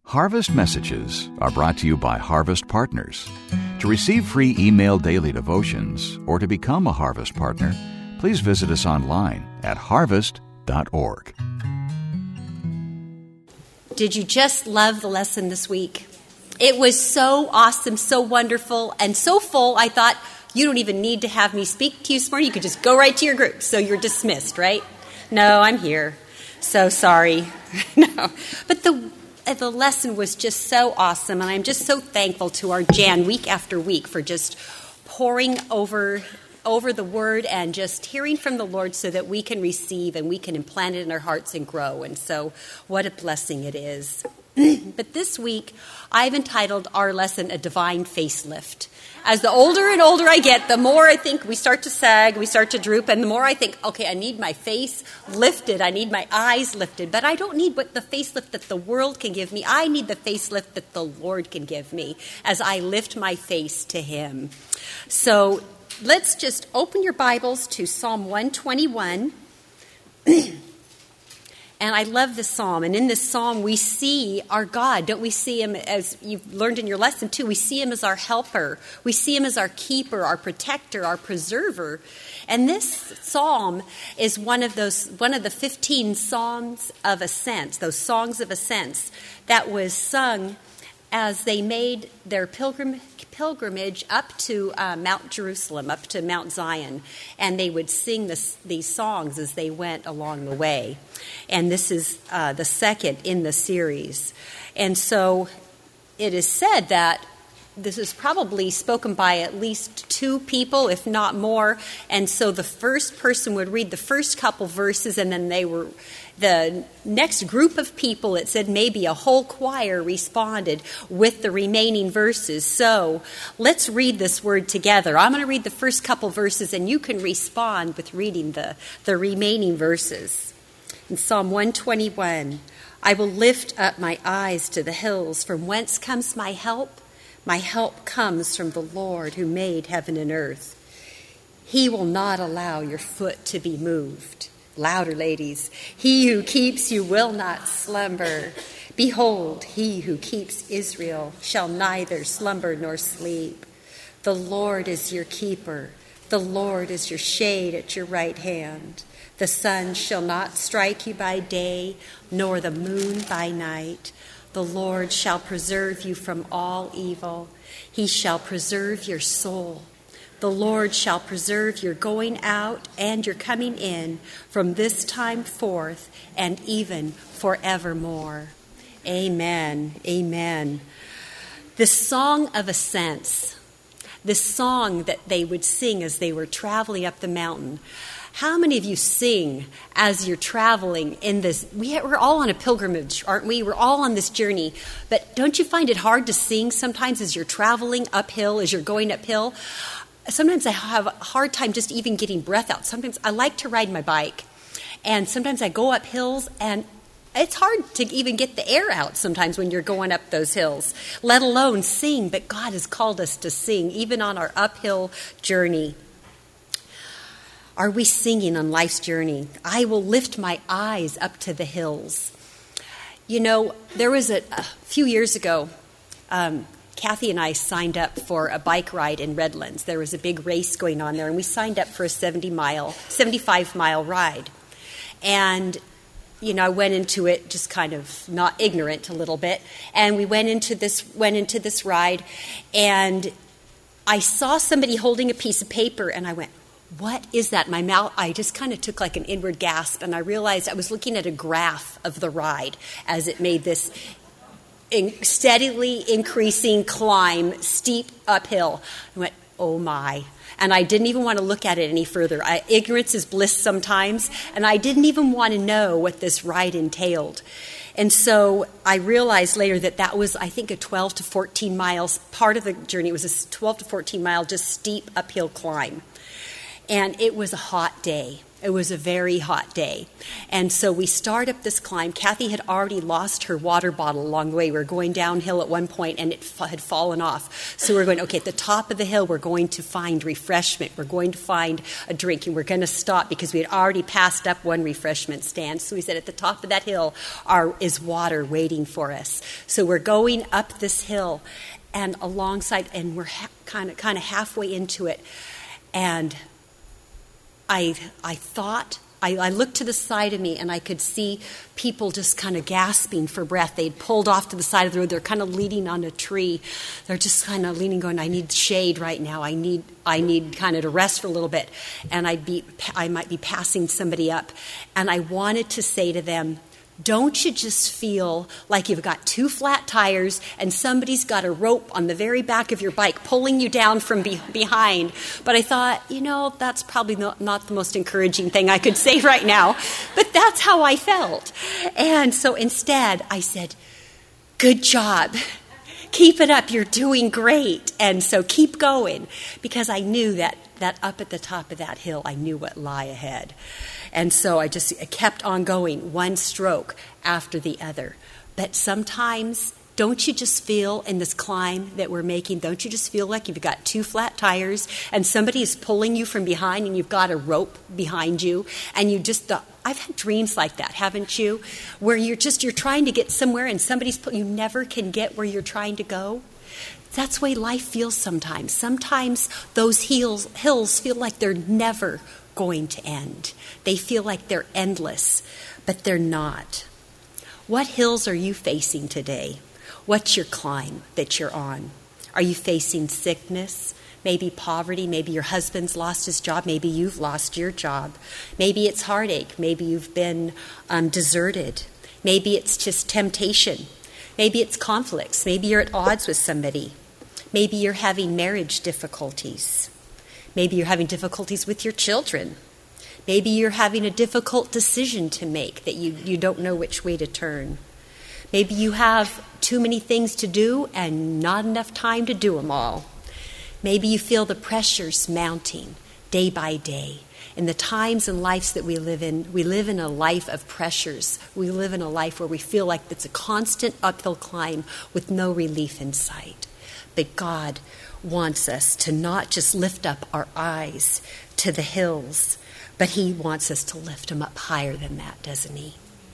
Harvest Messages are brought to you by Harvest Partners. To receive free email daily devotions or to become a Harvest Partner, please visit us online at harvest.org. Did you just love the lesson this week? It was so awesome, so wonderful, and so full, I thought, you don't even need to have me speak to you this morning. You could just go right to your group, so you're dismissed, right? No, I'm here. So sorry. No, but the lesson was just so awesome, and I'm just so thankful to our Jan week after week for just pouring over the Word and just hearing from the Lord so that we can receive and we can implant it in our hearts and grow. And so what a blessing it is. But this week, I've entitled our lesson, A Divine Facelift. As the older and older I get, the more I think we start to sag, we start to droop, and the more I think, okay, I need my face lifted, I need my eyes lifted, but I don't need what the facelift that the world can give me. I need the facelift that the Lord can give me as I lift my face to Him. So let's just open your Bibles to Psalm 121. And I love this psalm. And in this psalm, we see our God. Don't we see Him, as you've learned in your lesson too, we see Him as our helper. We see Him as our keeper, our protector, our preserver. And this psalm is one of the 15 psalms of ascent, those songs of ascent that was sung as they made their pilgrimage up to Mount Jerusalem, up to Mount Zion, and they would sing these songs as they went along the way. And this is the second in the series. And so it is said that this is probably spoken by at least 2 people, if not more. And so the first person would read the first couple verses, and then the next group of people, it said maybe a whole choir responded with the remaining verses. So let's read this word together. I'm going to read the first couple verses, and you can respond with reading the remaining verses. In Psalm 121, I will lift up my eyes to the hills. From whence comes my help? My help comes from the Lord who made heaven and earth. He will not allow your foot to be moved. Louder, ladies. He who keeps you will not slumber. Behold, he who keeps Israel shall neither slumber nor sleep. The Lord is your keeper. The Lord is your shade at your right hand. The sun shall not strike you by day, nor the moon by night. The Lord shall preserve you from all evil. He shall preserve your soul. The Lord shall preserve your going out and your coming in from this time forth and even forevermore. Amen. Amen. This song of ascents, this song that they would sing as they were traveling up the mountain. How many of you sing as you're traveling in this? We're all on a pilgrimage, aren't we? We're all on this journey. But don't you find it hard to sing sometimes as you're traveling uphill, as you're going uphill? Sometimes I have a hard time just even getting breath out. Sometimes I like to ride my bike. And sometimes I go up hills, and it's hard to even get the air out sometimes when you're going up those hills, let alone sing. But God has called us to sing, even on our uphill journey. Are we singing on life's journey? I will lift my eyes up to the hills. You know, there was a few years ago, Kathy and I signed up for a bike ride in Redlands. There was a big race going on there, and we signed up for a 75-mile ride. And, you know, I went into it just kind of not ignorant a little bit, and we went into this ride, and I saw somebody holding a piece of paper, and I went, what is that? My mouth, I just kind of took like an inward gasp, and I realized I was looking at a graph of the ride as it made this steadily increasing climb, steep uphill. I went, oh my. And I didn't even want to look at it any further. Ignorance is bliss sometimes, and I didn't even want to know what this ride entailed. And so I realized later that was, I think, a 12 to 14 miles. Part of the journey was a 12 to 14 mile, just steep uphill climb. And it was a hot day. It was a very hot day. And so we start up this climb. Kathy had already lost her water bottle along the way. We were going downhill at one point, and it had fallen off. So we're going, okay, at the top of the hill, we're going to find refreshment. We're going to find a drink, and we're going to stop because we had already passed up one refreshment stand. So we said, at the top of that hill is water waiting for us. So we're going up this hill and alongside, and we're kind of halfway into it. And I thought, I looked to the side of me and I could see people just kind of gasping for breath. They'd pulled off to the side of the road. They're kind of leaning on a tree. They're just kind of leaning, going, I need shade right now. I need kind of to rest for a little bit. And I might be passing somebody up. And I wanted to say to them, don't you just feel like you've got two flat tires and somebody's got a rope on the very back of your bike pulling you down from behind? But I thought, that's probably not the most encouraging thing I could say right now. But that's how I felt. And so instead I said, good job. Keep it up. You're doing great. And so keep going, because I knew that up at the top of that hill, I knew what lay ahead. And so I kept on going, one stroke after the other. But sometimes, don't you just feel in this climb that we're making, don't you just feel like you've got two flat tires and somebody is pulling you from behind and you've got a rope behind you, and you just I've had dreams like that, haven't you? Where you're trying to get somewhere and you never can get where you're trying to go. That's the way life feels sometimes. Sometimes those hills feel like they're never going to end. They feel like they're endless, but they're not. What hills are you facing today? What's your climb that you're on? Are you facing sickness? Maybe poverty? Maybe your husband's lost his job? Maybe you've lost your job? Maybe it's heartache? Maybe you've been deserted? Maybe it's just temptation? Maybe it's conflicts? Maybe you're at odds with somebody? Maybe you're having marriage difficulties? Maybe you're having difficulties with your children. Maybe you're having a difficult decision to make that you don't know which way to turn. Maybe you have too many things to do and not enough time to do them all. Maybe you feel the pressures mounting day by day. In the times and lives that we live in a life of pressures. We live in a life where we feel like it's a constant uphill climb with no relief in sight. But God wants us to not just lift up our eyes to the hills, but He wants us to lift them up higher than that, doesn't He?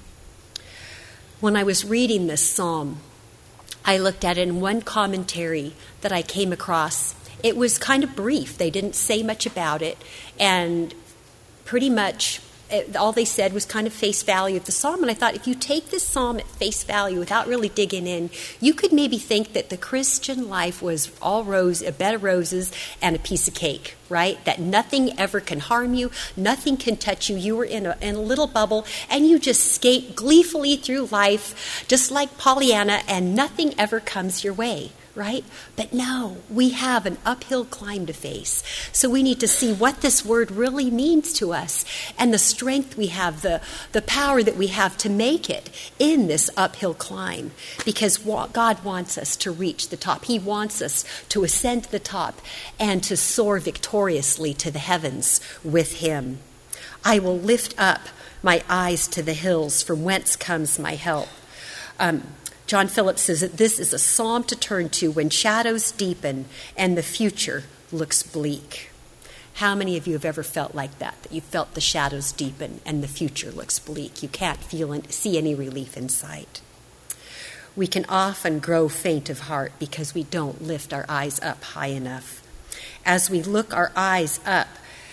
When I was reading this psalm, I looked at it in one commentary that I came across. It was kind of brief. They didn't say much about it, and pretty much all they said was kind of face value of the psalm. And I thought, if you take this psalm at face value without really digging in, you could maybe think that the Christian life was all a bed of roses and a piece of cake, right? That nothing ever can harm you, nothing can touch you. You were in a little bubble, and you just skate gleefully through life, just like Pollyanna, and nothing ever comes your way. Right? But no, we have an uphill climb to face. So we need to see what this word really means to us and the strength we have, the power that we have to make it in this uphill climb. Because God wants us to reach the top. He wants us to ascend to the top and to soar victoriously to the heavens with Him. I will lift up my eyes to the hills, from whence comes my help. John Phillips says that this is a psalm to turn to when shadows deepen and the future looks bleak. How many of you have ever felt like that you felt the shadows deepen and the future looks bleak? You can't see any relief in sight. We can often grow faint of heart because we don't lift our eyes up high enough. As we look our eyes up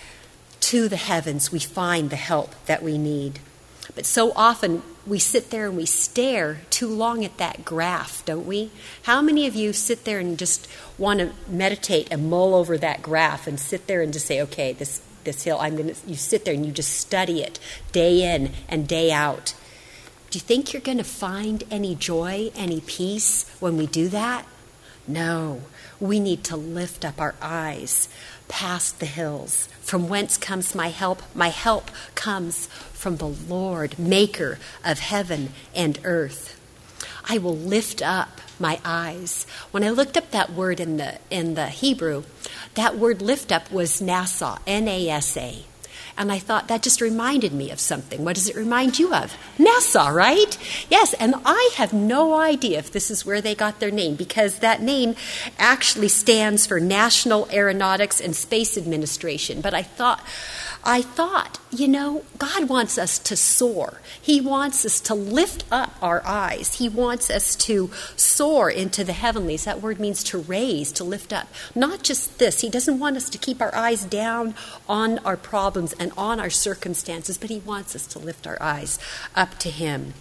to the heavens, we find the help that we need. But so often we sit there and we stare too long at that graph, don't we? How many of you sit there and just want to meditate and mull over that graph and sit there and just say, okay, this hill, you sit there and you just study it day in and day out. Do you think you're going to find any joy, any peace when we do that? No, we need to lift up our eyes past the hills. From whence comes my help? My help comes from the Lord, maker of heaven and earth. I will lift up my eyes. When I looked up that word in the Hebrew, that word lift up was nasa, N-A-S-A. And I thought that just reminded me of something. What does it remind you of? NASA, right? Yes, and I have no idea if this is where they got their name, because that name actually stands for National Aeronautics and Space Administration. But I thought, God wants us to soar. He wants us to lift up our eyes. He wants us to soar into the heavenlies. That word means to raise, to lift up. Not just this. He doesn't want us to keep our eyes down on our problems and on our circumstances, but he wants us to lift our eyes up to him.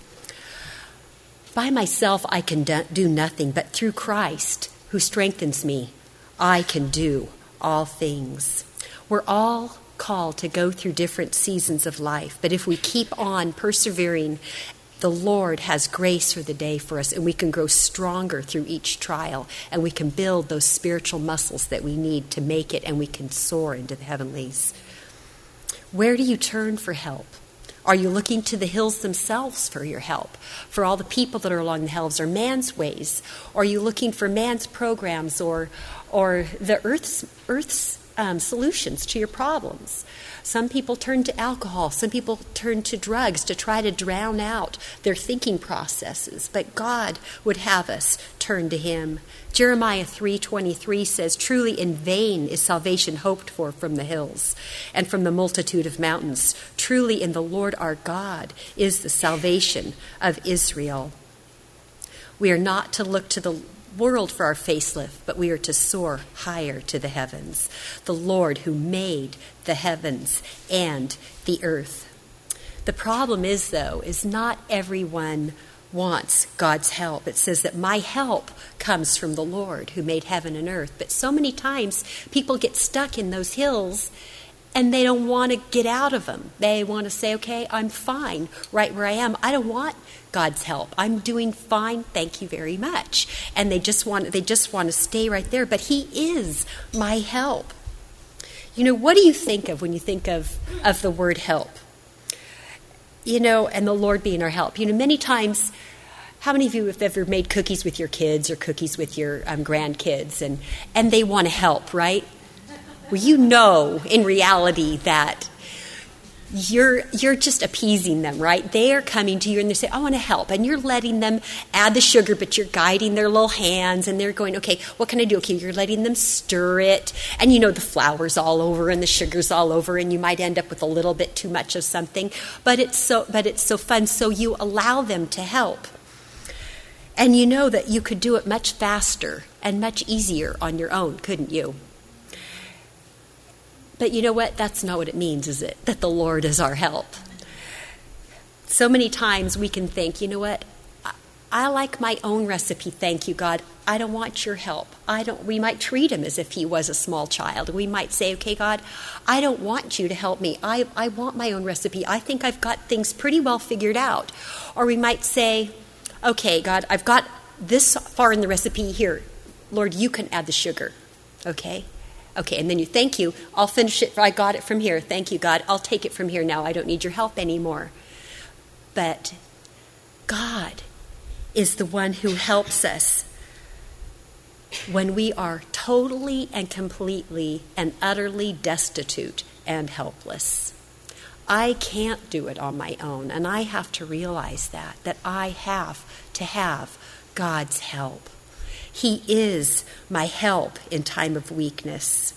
By myself, I can do nothing, but through Christ, who strengthens me, I can do all things. We're all called to go through different seasons of life, but if we keep on persevering, the Lord has grace for the day for us, and we can grow stronger through each trial, and we can build those spiritual muscles that we need to make it, and we can soar into the heavenlies. Where do you turn for help? Are you looking to the hills themselves for your help? For all the people that are along the hills, or man's ways? Or are you looking for man's programs or the earth's solutions to your problems? Some people turn to alcohol. Some people turn to drugs to try to drown out their thinking processes. But God would have us turn to him. Jeremiah 3:23 says, "Truly in vain is salvation hoped for from the hills and from the multitude of mountains. Truly in the Lord our God is the salvation of Israel." We are not to look to the world for our facelift, but we are to soar higher to the heavens. The Lord who made the heavens and the earth. The problem is, though, is not everyone wants God's help. It says that my help comes from the Lord who made heaven and earth. But so many times people get stuck in those hills and they don't want to get out of them. They want to say, okay, I'm fine right where I am. I don't want God's help. I'm doing fine. Thank you very much. And they just want to stay right there. But he is my help. What do you think of when you think of the word help? And the Lord being our help. Many times, how many of you have ever made cookies with your kids or cookies with your grandkids and they want to help, right? Well, in reality that you're just appeasing them, right? They are coming to you and they say, I want to help. And you're letting them add the sugar, but you're guiding their little hands and they're going, okay, what can I do? Okay, you're letting them stir it. And the flour's all over and the sugar's all over and you might end up with a little bit too much of something. But it's so fun. So you allow them to help. And you know that you could do it much faster and much easier on your own, couldn't you? But you know what? That's not what it means, is it? That the Lord is our help. So many times we can think, you know what? I like my own recipe, thank you, God. I don't want your help. We might treat him as if he was a small child. We might say, okay, God, I don't want you to help me. I want my own recipe. I think I've got things pretty well figured out. Or we might say, okay, God, I've got this far in the recipe here. Lord, you can add the sugar, okay? Okay, and then you, thank you, I'll finish it, I got it from here, thank you, God, I'll take it from here now, I don't need your help anymore. But God is the one who helps us when we are totally and completely and utterly destitute and helpless. I can't do it on my own, and I have to realize that I have to have God's help. He is my help in time of weakness.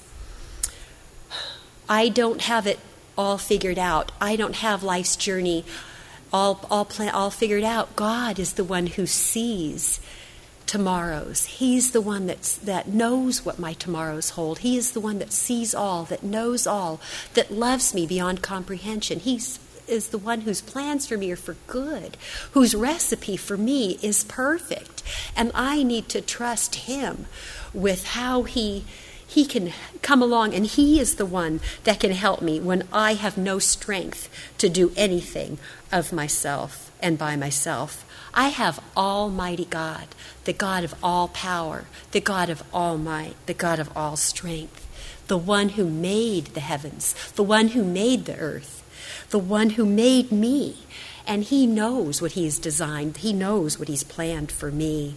I don't have it all figured out. I don't have life's journey all figured out. God is the one who sees tomorrows. He's the one that knows what my tomorrows hold. He is the one that sees all, that knows all, that loves me beyond comprehension. He is the one whose plans for me are for good, whose recipe for me is perfect. And I need to trust him with how he can come along, and he is the one that can help me when I have no strength to do anything of myself and by myself. I have Almighty God, the God of all power, the God of all might, the God of all strength, the one who made the heavens, the one who made the earth, the one who made me And he knows what he's designed. He knows what he's planned for me.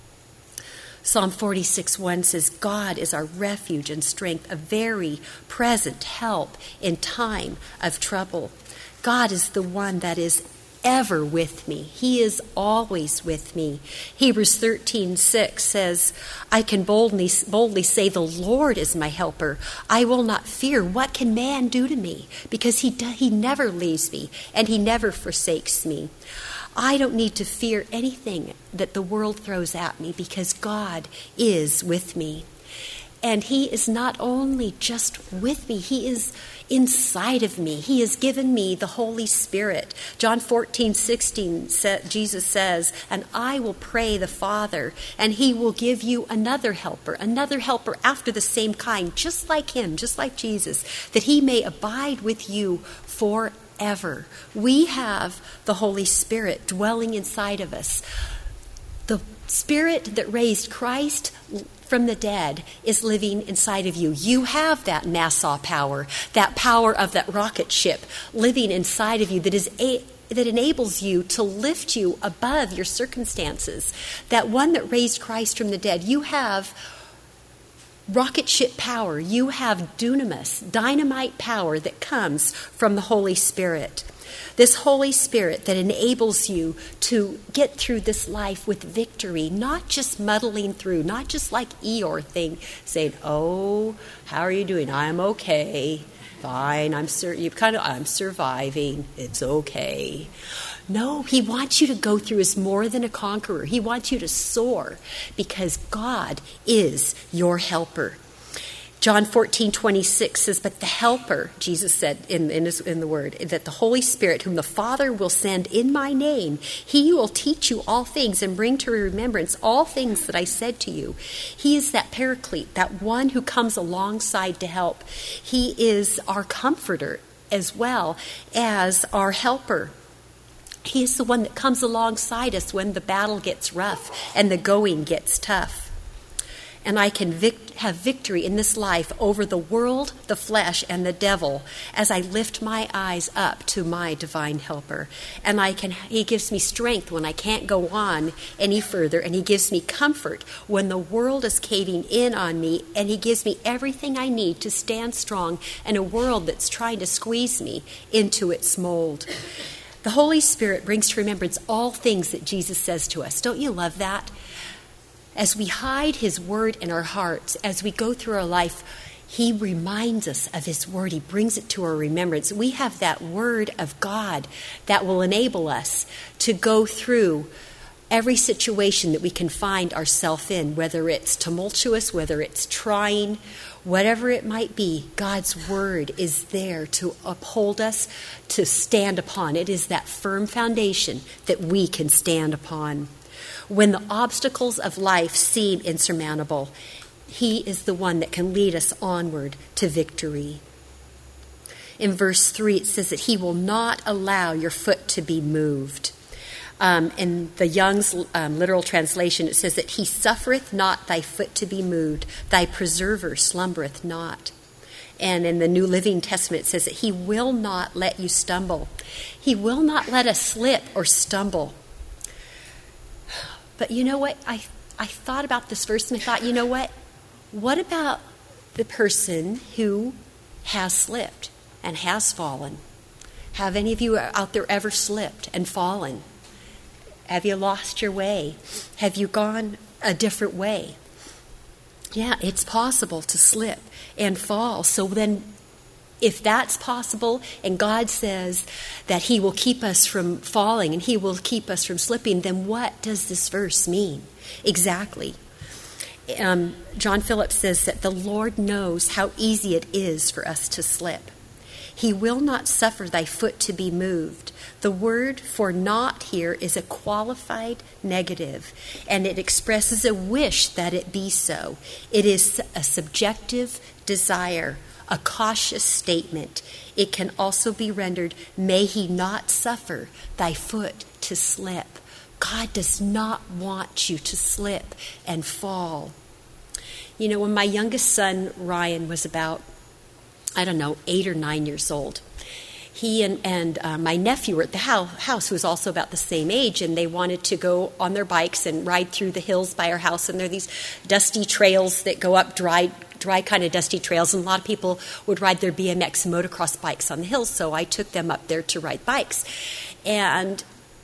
Psalm 46:1 says, God is our refuge and strength, a very present help in time of trouble. God is the one that is ever with me. He is always with me. Hebrews 13:6 says, I can boldly say, the Lord is my helper. I will not fear. What can man do to me? Because he never leaves me and he never forsakes me. I don't need to fear anything that the world throws at me because God is with me. And he is not only just with me, he is inside of me. He has given me the Holy Spirit. John 14:16, Jesus says, and I will pray the Father, and he will give you another helper after the same kind, just like him, just like Jesus, that he may abide with you forever. We have the Holy Spirit dwelling inside of us. The Spirit that raised Christ from the dead is living inside of you. You have that NASA power, that power of that rocket ship living inside of you that enables you to lift you above your circumstances. That one that raised Christ from the dead, you have rocket ship power. You have dunamis, dynamite power that comes from the Holy Spirit. This Holy Spirit that enables you to get through this life with victory, not just muddling through, not just like Eeyore thing, saying, oh, how are you doing? I'm okay. Fine. I'm surviving. It's okay. No, he wants you to go through as more than a conqueror. He wants you to soar because God is your helper. John 14:26 says, but the helper, Jesus said in the word, that the Holy Spirit, whom the Father will send in my name, he will teach you all things and bring to remembrance all things that I said to you. He is that paraclete, that one who comes alongside to help. He is our comforter as well as our helper. He is the one that comes alongside us when the battle gets rough and the going gets tough. And I can have victory in this life over the world, the flesh, and the devil as I lift my eyes up to my divine helper. And he gives me strength when I can't go on any further, and he gives me comfort when the world is caving in on me, and he gives me everything I need to stand strong in a world that's trying to squeeze me into its mold. The Holy Spirit brings to remembrance all things that Jesus says to us. Don't you love that? As we hide his word in our hearts, as we go through our life, he reminds us of his word. He brings it to our remembrance. We have that word of God that will enable us to go through every situation that we can find ourselves in, whether it's tumultuous, whether it's trying, whatever it might be. God's word is there to uphold us, to stand upon. It is that firm foundation that we can stand upon. When the obstacles of life seem insurmountable, he is the one that can lead us onward to victory. In verse 3, it says that he will not allow your foot to be moved. In the Young's literal translation, it says that he suffereth not thy foot to be moved, thy preserver slumbereth not. And in the New Living Testament, it says that he will not let you stumble. He will not let us slip or stumble. But you know what? I thought about this verse and I thought, you know what? What about the person who has slipped and has fallen? Have any of you out there ever slipped and fallen? Have you lost your way? Have you gone a different way? Yeah, it's possible to slip and fall. So then, if that's possible, and God says that he will keep us from falling and he will keep us from slipping, then what does this verse mean exactly? John Phillips says that the Lord knows how easy it is for us to slip. He will not suffer thy foot to be moved. The word for not here is a qualified negative, and it expresses a wish that it be so. It is a subjective desire, a cautious statement. It can also be rendered, may he not suffer thy foot to slip. God does not want you to slip and fall. You know, when my youngest son, Ryan, was about, 8 or 9 years old, he and my nephew were at the house, who was also about the same age, and they wanted to go on their bikes and ride through the hills by our house. And there are these dusty trails that go up, dry kind of dusty trails, and a lot of people would ride their BMX and motocross bikes on the hills, so I took them up there to ride bikes. And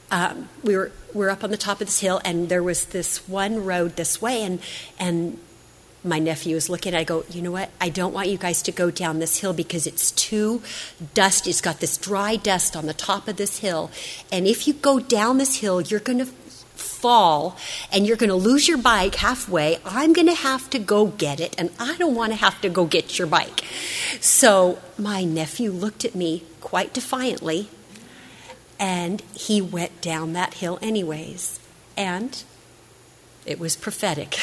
we were up on the top of this hill, and there was this one road this way, and my nephew was looking, I go, you know what, I don't want you guys to go down this hill because it's too dusty. It's got this dry dust on the top of this hill, and if you go down this hill, you're going to fall, and you're going to lose your bike halfway. I'm going to have to go get it, and I don't want to have to go get your bike. So my nephew looked at me quite defiantly, and he went down that hill anyways, and it was prophetic.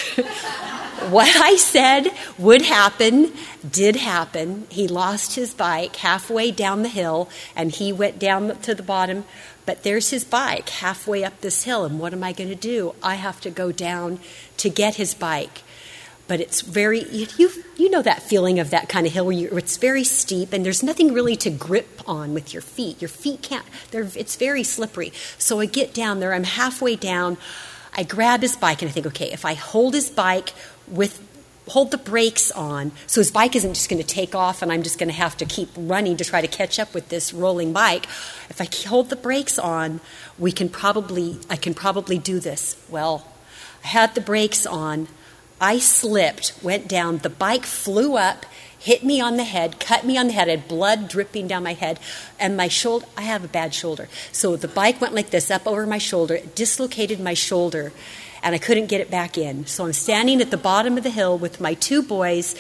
What I said would happen did happen. He lost his bike halfway down the hill, and he went down to the bottom. But there's his bike halfway up this hill, and what am I going to do? I have to go down to get his bike. But it's very, you know that feeling of that kind of hill where it's very steep, and there's nothing really to grip on with your feet. Your feet can't, it's very slippery. So I get down there, I'm halfway down, I grab his bike, and I think, okay, if I hold his bike hold the brakes on, so his bike isn't just going to take off and I'm just going to have to keep running to try to catch up with this rolling bike. If I hold the brakes on, I can probably do this. Well, I had the brakes on, I slipped, went down, the bike flew up, hit me on the head, cut me on the head, I had blood dripping down my head, and my shoulder, I have a bad shoulder. So the bike went like this, up over my shoulder, it dislocated my shoulder, and I couldn't get it back in. So I'm standing at the bottom of the hill with the two boys,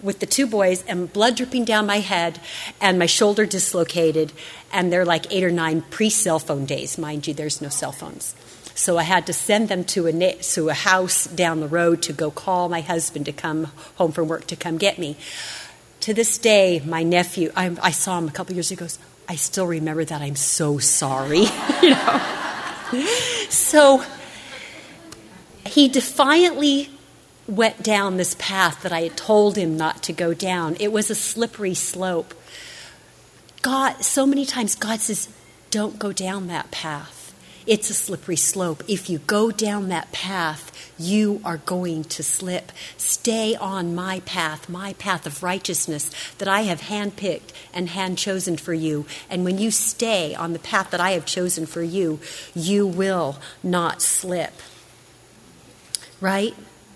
and blood dripping down my head, and my shoulder dislocated, and they're like 8 or 9 pre-cell phone days. Mind you, there's no cell phones. So I had to send them to a house down the road to go call my husband to come home from work to come get me. To this day, my nephew, I saw him a couple years ago, I still remember that. I'm so sorry. So he defiantly went down this path that I had told him not to go down. It was a slippery slope. So many times God says, don't go down that path. It's a slippery slope. If you go down that path, you are going to slip. Stay on my path of righteousness that I have handpicked and hand-chosen for you. And when you stay on the path that I have chosen for you, you will not slip. Right?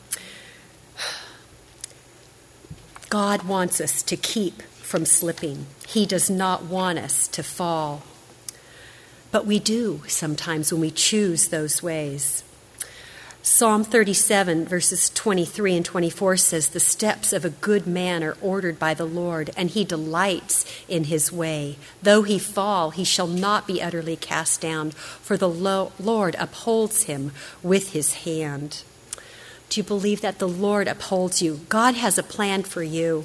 God wants us to keep from slipping. He does not want us to fall. But we do sometimes when we choose those ways. Psalm 37, verses 23 and 24 says, "The steps of a good man are ordered by the Lord, and he delights in his way. Though he fall, he shall not be utterly cast down, for the Lord upholds him with his hand." Do you believe that the Lord upholds you? God has a plan for you.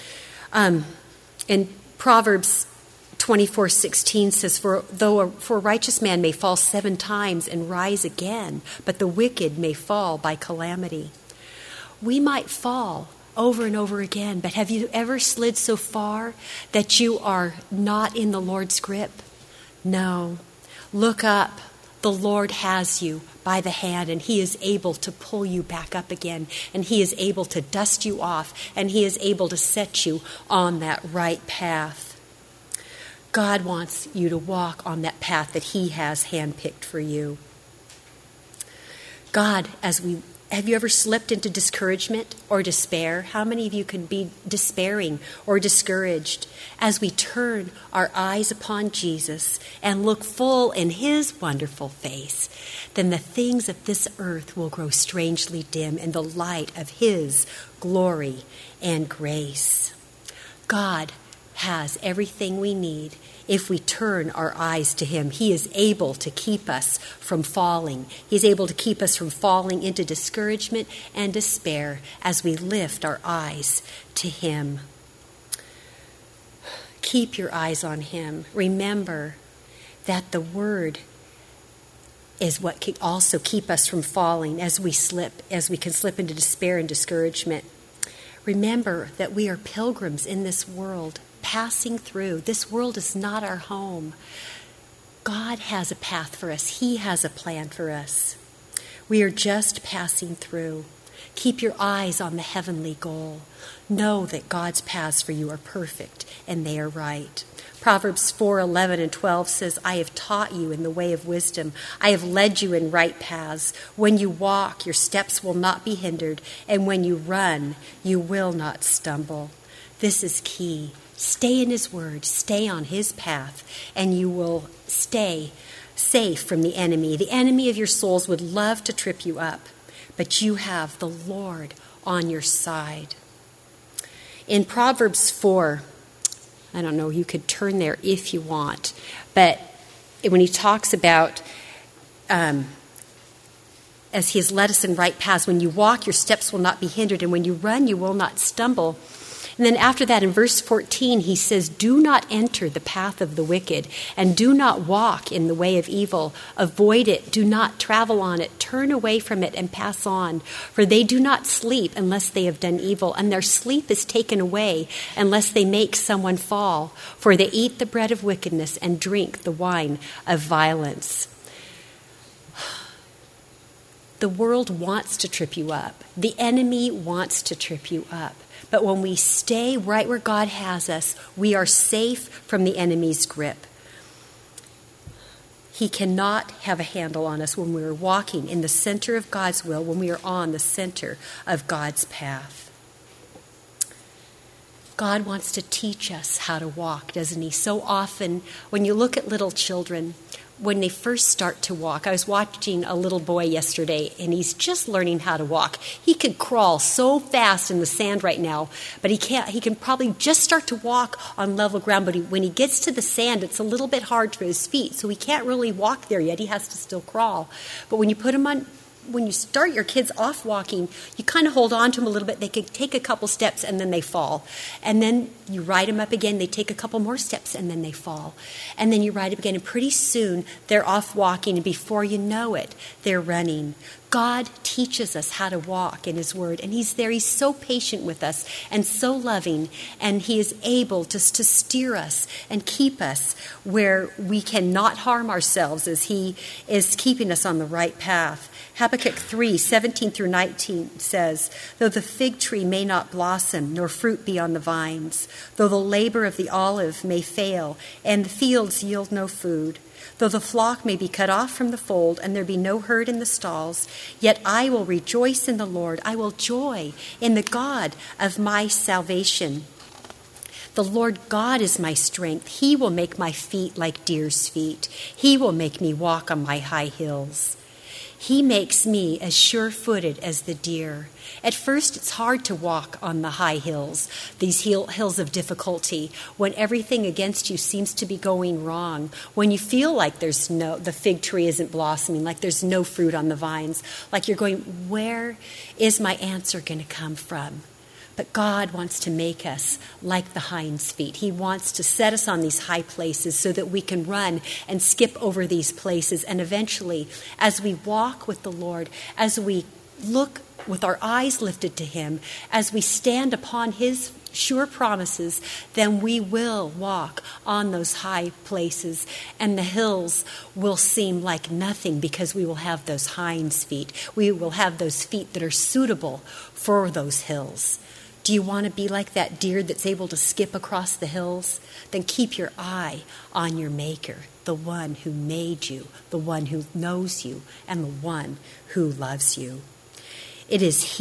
In Proverbs 24:16 says, For a righteous man may fall 7 times and rise again, but the wicked may fall by calamity. We might fall over and over again, but have you ever slid so far that you are not in the Lord's grip? No. Look up. The Lord has you by the hand, and he is able to pull you back up again, and he is able to dust you off, and he is able to set you on that right path. God wants you to walk on that path that he has handpicked for you. Have you ever slipped into discouragement or despair? How many of you can be despairing or discouraged? As we turn our eyes upon Jesus and look full in his wonderful face, then the things of this earth will grow strangely dim in the light of his glory and grace. God has everything we need if we turn our eyes to him. He is able to keep us from falling. He's able to keep us from falling into discouragement and despair as we lift our eyes to him. Keep your eyes on him. Remember that the word is what can also keep us from falling as we can slip into despair and discouragement. Remember that we are pilgrims in this world, passing through. This world is not our home. God has a path for us. He has a plan for us. We are just passing through. Keep your eyes on the heavenly goal. Know that God's paths for you are perfect and they are right. Proverbs 4:11 and 12 says, I have taught you in the way of wisdom. I have led you in right paths. When you walk, your steps will not be hindered, and when you run, you will not stumble. This is key. Stay in his word, stay on his path, and you will stay safe from the enemy. The enemy of your souls would love to trip you up, but you have the Lord on your side. In Proverbs 4, I don't know, you could turn there if you want, but when he talks about, as he has led us in right paths, when you walk, your steps will not be hindered, and when you run, you will not stumble. And then after that, in verse 14, he says, do not enter the path of the wicked, and do not walk in the way of evil. Avoid it, do not travel on it, turn away from it and pass on. For they do not sleep unless they have done evil, and their sleep is taken away unless they make someone fall. For they eat the bread of wickedness and drink the wine of violence. The world wants to trip you up. The enemy wants to trip you up. But when we stay right where God has us, we are safe from the enemy's grip. He cannot have a handle on us when we are walking in the center of God's will, when we are on the center of God's path. God wants to teach us how to walk, doesn't he? So often, when you look at little children, when they first start to walk, I was watching a little boy yesterday, and he's just learning how to walk. He could crawl so fast in the sand right now, but he can't. He can probably just start to walk on level ground, but when he gets to the sand, it's a little bit hard for his feet, so he can't really walk there yet. He has to still crawl. But when you put him on, when you start your kids off walking, you kind of hold on to them a little bit. They can take a couple steps and then they fall. And then you ride them up again. They take a couple more steps and then they fall. And then you ride them again. And pretty soon they're off walking. And before you know it, they're running. God teaches us how to walk in his word. And he's there. He's so patient with us and so loving. And he is able to steer us and keep us where we cannot harm ourselves as he is keeping us on the right path. Habakkuk 3:17 through 19 says, though the fig tree may not blossom, nor fruit be on the vines, though the labor of the olive may fail, and the fields yield no food, though the flock may be cut off from the fold, and there be no herd in the stalls, yet I will rejoice in the Lord. I will joy in the God of my salvation. The Lord God is my strength. He will make my feet like deer's feet. He will make me walk on my high hills. He makes me as sure-footed as the deer. At first, it's hard to walk on the high hills, these hills of difficulty, when everything against you seems to be going wrong, when you feel like the fig tree isn't blossoming, like there's no fruit on the vines, like you're going, where is my answer going to come from? But God wants to make us like the hind's feet. He wants to set us on these high places so that we can run and skip over these places. And eventually, as we walk with the Lord, as we look with our eyes lifted to him, as we stand upon his sure promises, then we will walk on those high places, and the hills will seem like nothing because we will have those hind's feet. We will have those feet that are suitable for those hills. Do you want to be like that deer that's able to skip across the hills? Then keep your eye on your Maker, the one who made you, the one who knows you, and the one who loves you. It is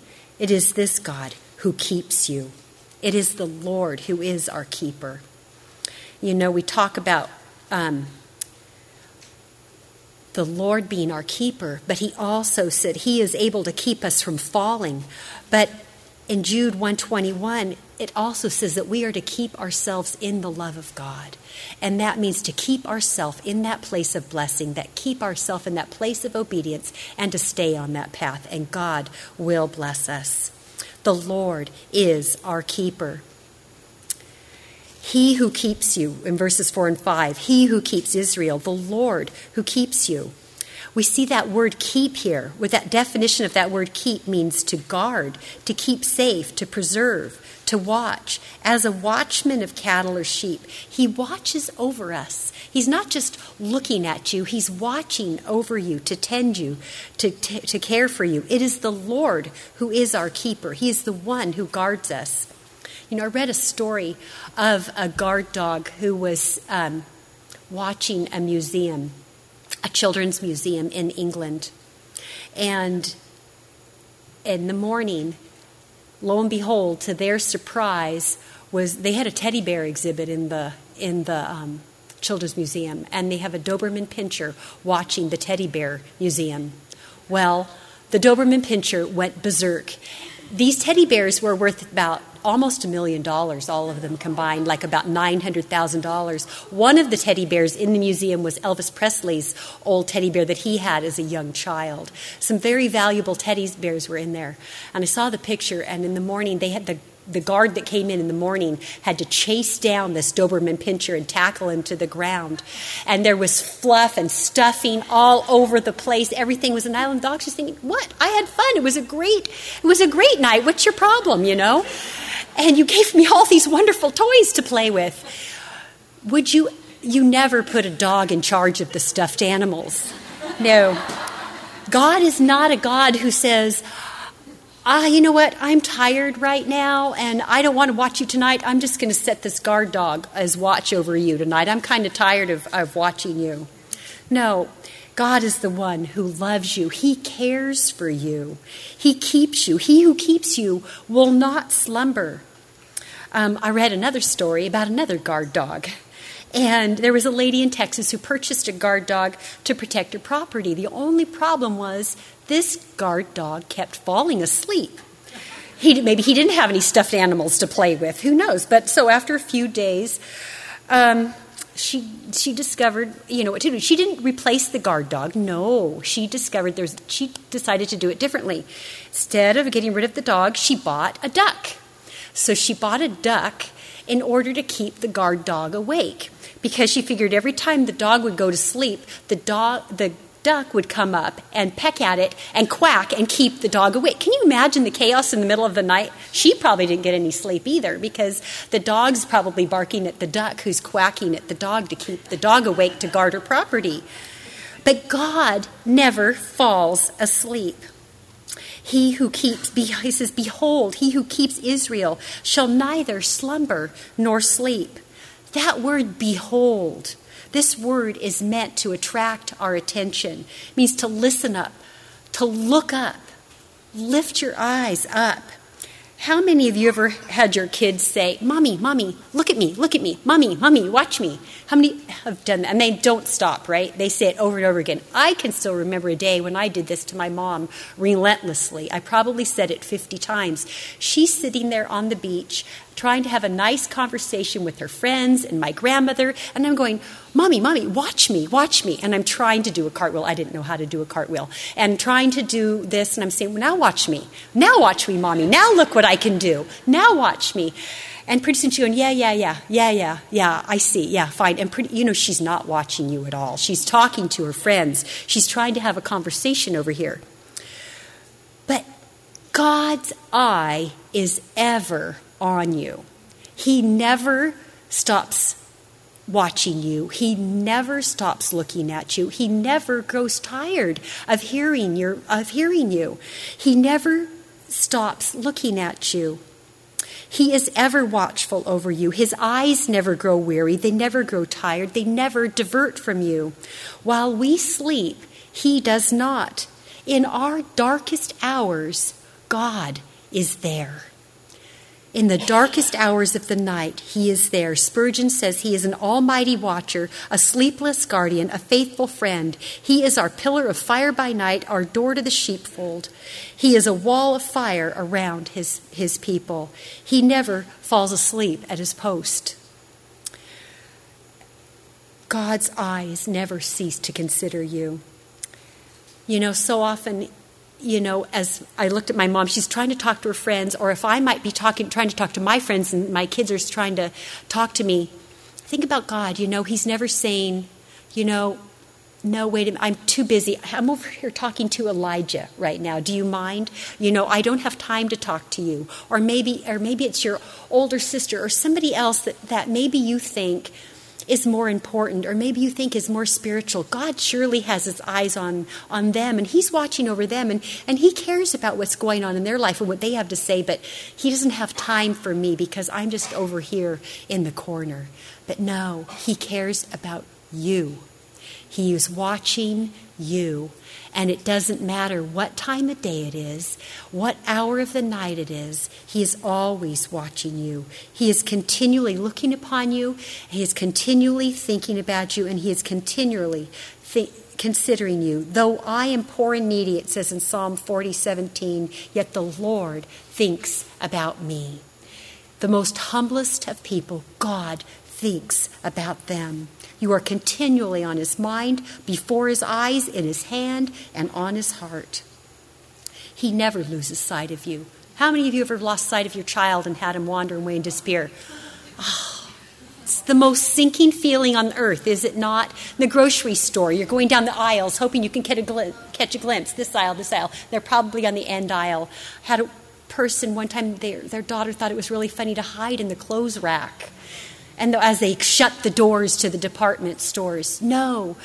this God who keeps you. It is the Lord who is our keeper. You know, we talk about the Lord being our keeper, but he also said he is able to keep us from falling. But in Jude 1:21, it also says that we are to keep ourselves in the love of God. And that means to keep ourselves in that place of blessing, that keep ourselves in that place of obedience, and to stay on that path. And God will bless us. The Lord is our keeper. He who keeps you, in verses 4 and 5, he who keeps Israel, the Lord who keeps you. We see that word keep here. With that definition of that word keep means to guard, to keep safe, to preserve, to watch. As a watchman of cattle or sheep, he watches over us. He's not just looking at you, he's watching over you, to tend you, to care for you. It is the Lord who is our keeper. He is the one who guards us. You know, I read a story of a guard dog who was watching a museum, a children's museum in England. And in the morning, lo and behold, to their surprise, they had a teddy bear exhibit in the children's museum, and they have a Doberman Pinscher watching the teddy bear museum. Well, the Doberman Pinscher went berserk. These teddy bears were worth about almost $1 million, all of them combined, like about $900,000. One of the teddy bears in the museum was Elvis Presley's old teddy bear that he had as a young child. Some very valuable teddy bears were in there. And I saw the picture, and in the morning, they had the guard that came in the morning had to chase down this Doberman Pinscher and tackle him to the ground. And there was fluff and stuffing all over the place. Everything was an island. The dog's just thinking, what? I had fun. It was a great night. What's your problem, you know? And you gave me all these wonderful toys to play with. Would you never put a dog in charge of the stuffed animals. No. God is not a God who says, you know what, I'm tired right now, and I don't want to watch you tonight. I'm just going to set this guard dog as watch over you tonight. I'm kind of tired of watching you. No, God is the one who loves you. He cares for you. He keeps you. He who keeps you will not slumber. I read another story about another guard dog. And there was a lady in Texas who purchased a guard dog to protect her property. The only problem was this guard dog kept falling asleep. Maybe he didn't have any stuffed animals to play with. Who knows? But so after a few days, she discovered, what to do. She didn't replace the guard dog. No, she decided to do it differently. Instead of getting rid of the dog, she bought a duck. So she bought a duck in order to keep the guard dog awake, because she figured every time the dog would go to sleep, the duck would come up and peck at it and quack and keep the dog awake. Can you imagine the chaos in the middle of the night? She probably didn't get any sleep either, because the dog's probably barking at the duck who's quacking at the dog to keep the dog awake to guard her property. But God never falls asleep. He says, behold, he who keeps Israel shall neither slumber nor sleep. That word, behold, this word is meant to attract our attention. It means to listen up, to look up, lift your eyes up. How many of you ever had your kids say, Mommy, Mommy, look at me, Mommy, Mommy, watch me? How many have done that? And they don't stop, right? They say it over and over again. I can still remember a day when I did this to my mom relentlessly. I probably said it 50 times. She's sitting there on the beach trying to have a nice conversation with her friends and my grandmother, and I'm going, Mommy, Mommy, watch me. And I'm trying to do a cartwheel. I didn't know how to do a cartwheel. And trying to do this, and I'm saying, well, now watch me. Now watch me, Mommy. Now look what I can do. Now watch me. And pretty soon she's going, yeah, I see, yeah, fine. And she's not watching you at all. She's talking to her friends. She's trying to have a conversation over here. But God's eye is ever on you. He never stops watching you. He never stops looking at you. He never grows tired of hearing you. He never stops looking at you. He is ever watchful over you. His eyes never grow weary. They never grow tired. They never divert from you. While we sleep, he does not. In our darkest hours, God is there. In the darkest hours of the night, he is there. Spurgeon says he is an almighty watcher, a sleepless guardian, a faithful friend. He is our pillar of fire by night, our door to the sheepfold. He is a wall of fire around his people. He never falls asleep at his post. God's eyes never cease to consider you. So often, as I looked at my mom, she's trying to talk to her friends, or if I might be trying to talk to my friends and my kids are trying to talk to me, think about God. He's never saying, no, wait a minute, I'm too busy. I'm over here talking to Elijah right now. Do you mind? I don't have time to talk to you. Or maybe it's your older sister or somebody else that maybe you think is more important, or maybe you think is more spiritual. God surely has his eyes on them, and he's watching over them, and he cares about what's going on in their life and what they have to say, but he doesn't have time for me because I'm just over here in the corner. But no, he cares about you. He is watching you. And it doesn't matter what time of day it is, what hour of the night it is, he is always watching you. He is continually looking upon you, he is continually thinking about you, and he is continually considering you. Though I am poor and needy, it says in Psalm 40:17, yet the Lord thinks about me. The most humblest of people, God thinks about them. You are continually on his mind, before his eyes, in his hand, and on his heart. He never loses sight of you. How many of you have ever lost sight of your child and had him wander away in despair? Oh, it's the most sinking feeling on earth, is it not? In the grocery store, you're going down the aisles, hoping you can catch a glimpse. This aisle, this aisle. They're probably on the end aisle. I had a person one time, their daughter thought it was really funny to hide in the clothes rack. And as they shut the doors to the department stores. No,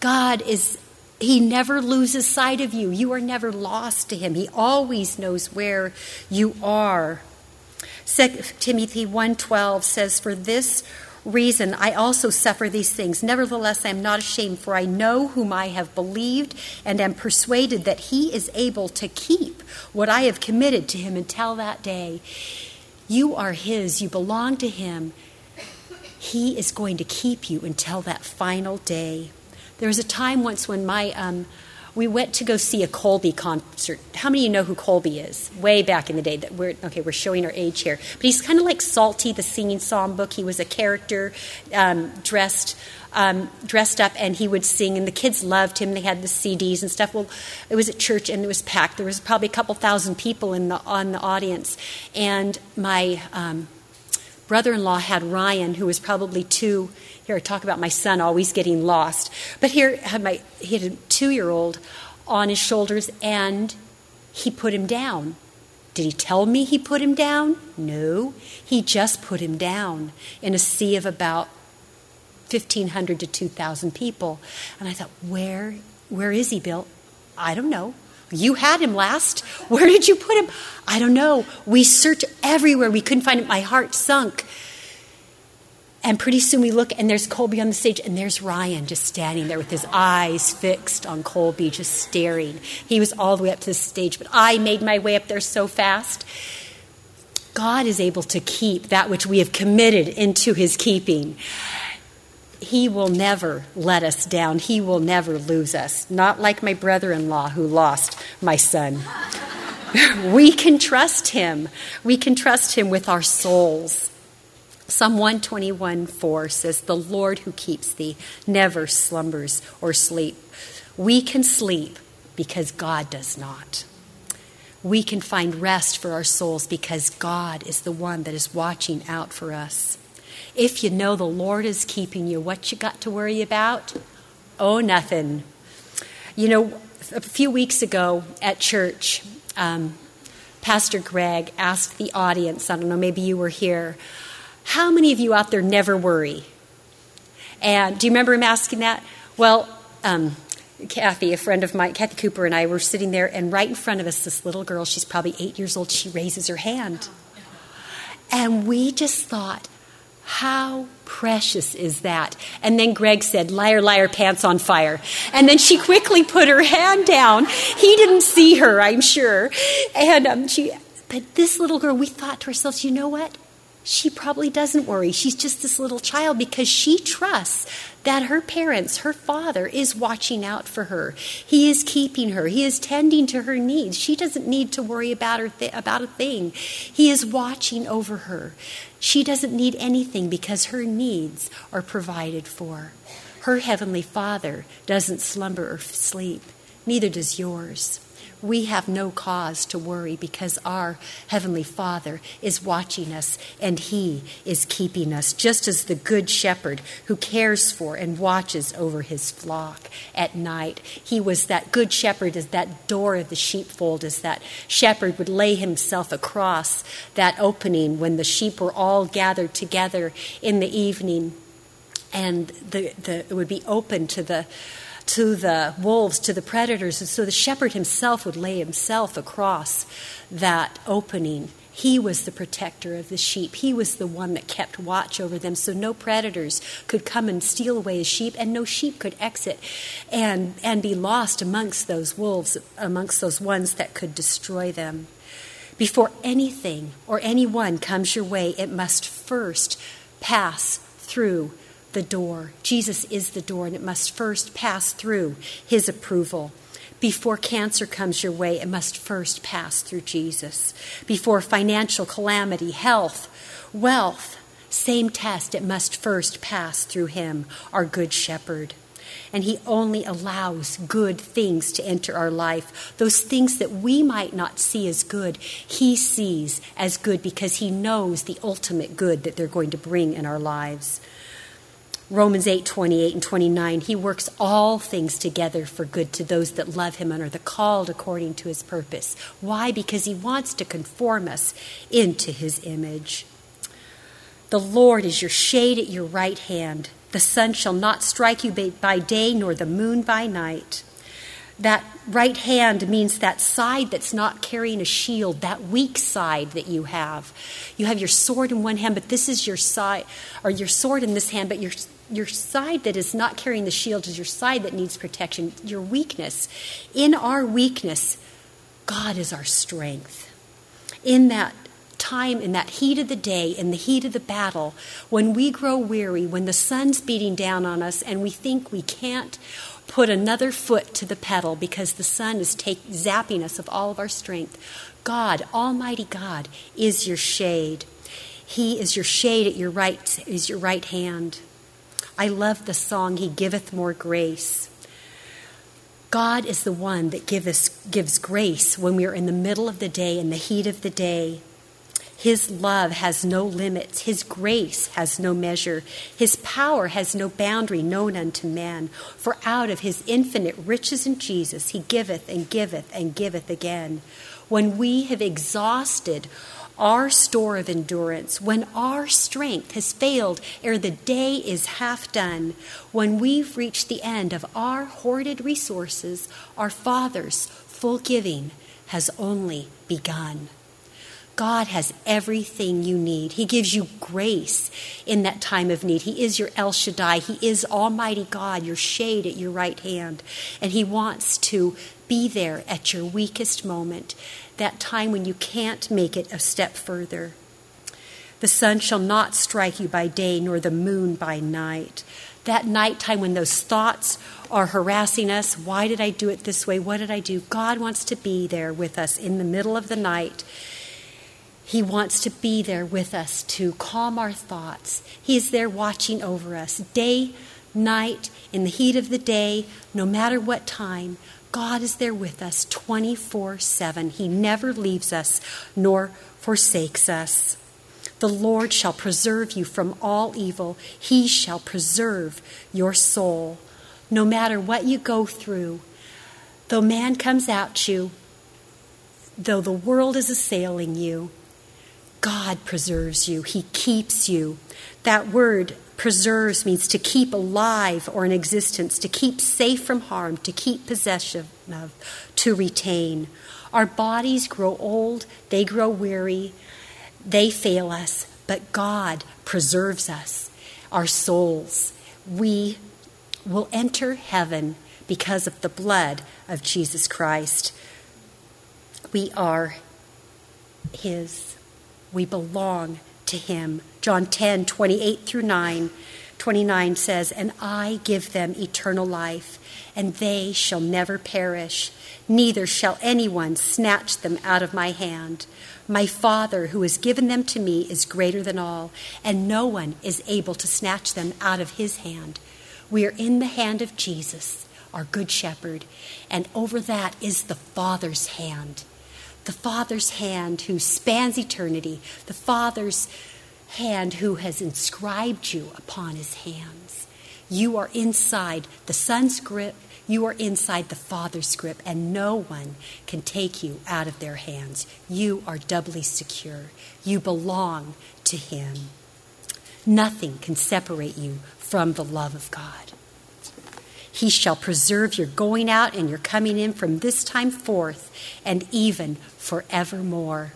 he never loses sight of you. You are never lost to him. He always knows where you are. 2 Timothy 1:12 says, for this reason I also suffer these things. Nevertheless, I am not ashamed, for I know whom I have believed and am persuaded that he is able to keep what I have committed to him until that day. You are his. You belong to him. He is going to keep you until that final day. There was a time once when we went to go see a Colby concert. How many of you know who Colby is? Way back in the day. We're showing our age here. But he's kind of like Salty, the singing psalm book. He was a character dressed up, and he would sing, and the kids loved him. They had the CDs and stuff. Well, it was at church, and it was packed. There was probably a couple thousand people on the audience. And my brother-in-law had Ryan, who was probably 2. Here I talk about my son always getting lost. But he had a 2-year-old on his shoulders, and he put him down. Did he tell me he put him down? No, he just put him down in a sea of about 1,500 to 2,000 people. And I thought, where is he, Bill? I don't know. You had him last. Where did you put him? I don't know. We searched everywhere. We couldn't find him. My heart sunk. And pretty soon we look, and there's Colby on the stage, and there's Ryan just standing there with his eyes fixed on Colby, just staring. He was all the way up to the stage, but I made my way up there so fast. God is able to keep that which we have committed into his keeping. He will never let us down. He will never lose us. Not like my brother-in-law who lost my son. We can trust him. We can trust him with our souls. Psalm 121:4 says, the Lord who keeps thee never slumbers or sleep. We can sleep because God does not. We can find rest for our souls because God is the one that is watching out for us. If you know the Lord is keeping you, what you got to worry about? Oh, nothing. A few weeks ago at church, Pastor Greg asked the audience, I don't know, maybe you were here, how many of you out there never worry? And do you remember him asking that? Well, Kathy, a friend of mine, Kathy Cooper, and I were sitting there, and right in front of us, this little girl, she's probably 8 years old, she raises her hand. And we just thought, how precious is that? And then Greg said, liar, liar, pants on fire. And then she quickly put her hand down. He didn't see her, I'm sure. And but this little girl, we thought to ourselves, you know what? She probably doesn't worry. She's just this little child because she trusts that her parents, her father, is watching out for her. He is keeping her. He is tending to her needs. She doesn't need to worry about a thing. He is watching over her. She doesn't need anything because her needs are provided for. Her heavenly Father doesn't slumber or sleep. Neither does yours. we have no cause to worry because our Heavenly Father is watching us and He is keeping us, just as the Good Shepherd who cares for and watches over His flock at night. He was that Good Shepherd as that door of the sheepfold, as that shepherd would lay himself across that opening when the sheep were all gathered together in the evening, and it would be open to the wolves, to the predators. And so the shepherd himself would lay himself across that opening. He was the protector of the sheep. He was the one that kept watch over them, so no predators could come and steal away the sheep, and no sheep could exit and be lost amongst those wolves, amongst those ones that could destroy them. Before anything or anyone comes your way, it must first pass through the door. Jesus is the door, and it must first pass through His approval. Before cancer comes your way, it must first pass through Jesus. Before financial calamity, health, wealth, same test, it must first pass through Him, our Good Shepherd. And He only allows good things to enter our life. Those things that we might not see as good, He sees as good because He knows the ultimate good that they're going to bring in our lives. Romans 8:28 and 29, He works all things together for good to those that love Him and are the called according to His purpose. Why? Because He wants to conform us into His image. The Lord is your shade at your right hand. The sun shall not strike you by day, nor the moon by night. That right hand means that side that's not carrying a shield, that weak side that you have. You have your sword in one hand, but this is your side, or your sword in this hand, but your side that is not carrying the shield is your side that needs protection, your weakness. In our weakness, God is our strength. In that time, in that heat of the day, in the heat of the battle, when we grow weary, when the sun's beating down on us and we think we can't put another foot to the pedal because the sun is zapping us of all of our strength, God, Almighty God, is your shade. He is your shade at your right hand. I love the song, He giveth more grace. God is the one that gives grace when we are in the middle of the day, in the heat of the day. His love has no limits. His grace has no measure. His power has no boundary known unto man. For out of His infinite riches in Jesus, He giveth and giveth and giveth again. When we have exhausted our store of endurance, when our strength has failed ere the day is half done, when we've reached the end of our hoarded resources, our Father's full giving has only begun. God has everything you need. He gives you grace in that time of need. He is your El Shaddai. He is Almighty God, your shade at your right hand. And He wants to be there at your weakest moment, that time when you can't make it a step further. The sun shall not strike you by day, nor the moon by night. That nighttime when those thoughts are harassing us, why did I do it this way? What did I do? God wants to be there with us in the middle of the night. He wants to be there with us to calm our thoughts. He is there watching over us day, night, in the heat of the day, no matter what time. God is there with us 24/7. He never leaves us nor forsakes us. The Lord shall preserve you from all evil. He shall preserve your soul. No matter what you go through, though man comes at you, though the world is assailing you, God preserves you. He keeps you. That word preserves means to keep alive or in existence, to keep safe from harm, to keep possession of, to retain. Our bodies grow old, they grow weary, they fail us, but God preserves us, our souls. We will enter heaven because of the blood of Jesus Christ. We are His. We belong to Him. John 10:28-29 says, And I give them eternal life, and they shall never perish, neither shall anyone snatch them out of my hand. My Father, who has given them to me, is greater than all, and no one is able to snatch them out of His hand. We are in the hand of Jesus, our good shepherd. And over that is the Father's hand. The Father's hand who spans eternity. The Father's hand who has inscribed you upon his hands. You are inside the Son's grip. You are inside the Father's grip, and no one can take you out of their hands. You are doubly secure. You belong to him. Nothing can separate you from the love of God. He shall preserve your going out and your coming in from this time forth and even forevermore.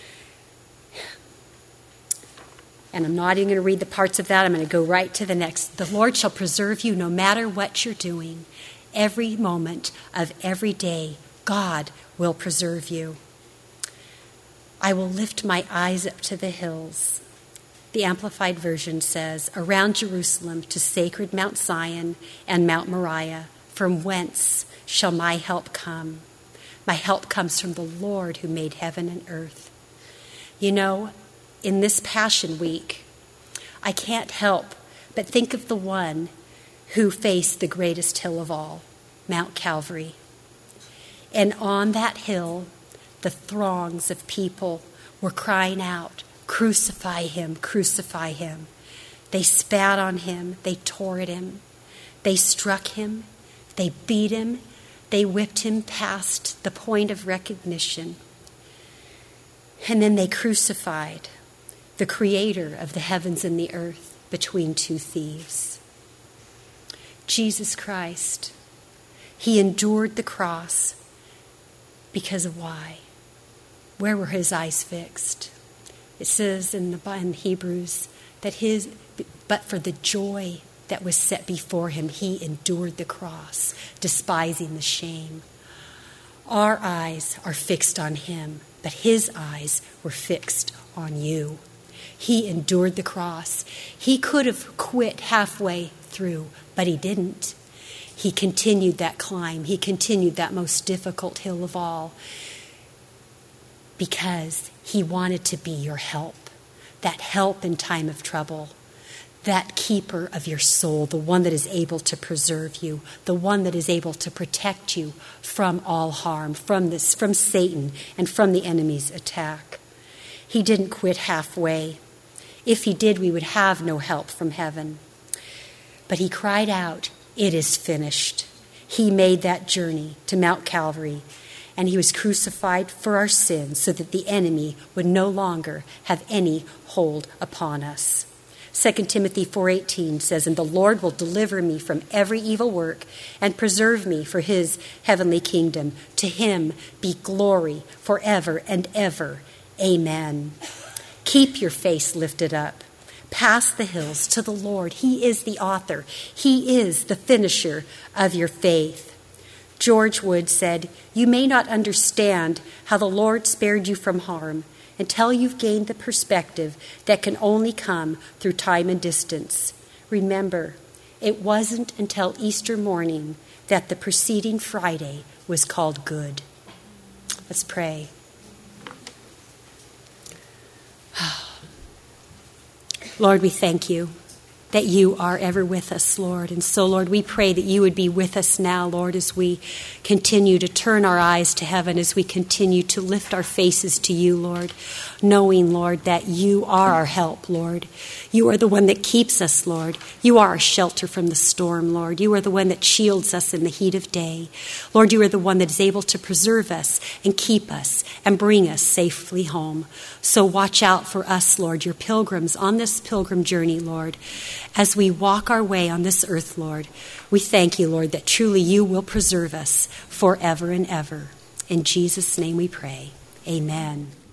And I'm not even going to read the parts of that. I'm going to go right to the next. The Lord shall preserve you no matter what you're doing. Every moment of every day, God will preserve you. I will lift my eyes up to the hills. The Amplified Version says, around Jerusalem to sacred Mount Zion and Mount Moriah, from whence shall my help come? My help comes from the Lord who made heaven and earth. You know, in this Passion Week, I can't help but think of the one who faced the greatest hill of all, Mount Calvary. And on that hill, the throngs of people were crying out, crucify him, crucify him. They spat on him, they tore at him, they struck him, they beat him, they whipped him past the point of recognition. And then they crucified the creator of the heavens and the earth between two thieves. Jesus Christ, he endured the cross because of why? Where were his eyes fixed? It says in Hebrews that but for the joy that was set before him, he endured the cross, despising the shame. Our eyes are fixed on him, but his eyes were fixed on you. He endured the cross. He could have quit halfway through, but he didn't. He continued that climb. He continued that most difficult hill of all because he wanted to be your help, that help in time of trouble, that keeper of your soul, the one that is able to preserve you, the one that is able to protect you from all harm, from Satan and from the enemy's attack. He didn't quit halfway. If he did, we would have no help from heaven. But he cried out, "It is finished." He made that journey to Mount Calvary, and he was crucified for our sins so that the enemy would no longer have any hold upon us. 2 Timothy 4:18 says, "And the Lord will deliver me from every evil work and preserve me for his heavenly kingdom. To him be glory forever and ever. Amen." Keep your face lifted up. Pass the hills to the Lord. He is the author. He is the finisher of your faith. George Wood said, "You may not understand how the Lord spared you from harm until you've gained the perspective that can only come through time and distance. Remember, it wasn't until Easter morning that the preceding Friday was called good." Let's pray. Lord, we thank you that you are ever with us, Lord. And so, Lord, we pray that you would be with us now, Lord, as we continue to turn our eyes to heaven, as we continue to lift our faces to you, Lord, knowing, Lord, that you are our help, Lord. You are the one that keeps us, Lord. You are our shelter from the storm, Lord. You are the one that shields us in the heat of day. Lord, you are the one that is able to preserve us and keep us and bring us safely home. So watch out for us, Lord, your pilgrims on this pilgrim journey, Lord. As we walk our way on this earth, Lord, we thank you, Lord, that truly you will preserve us forever and ever. In Jesus' name we pray. Amen.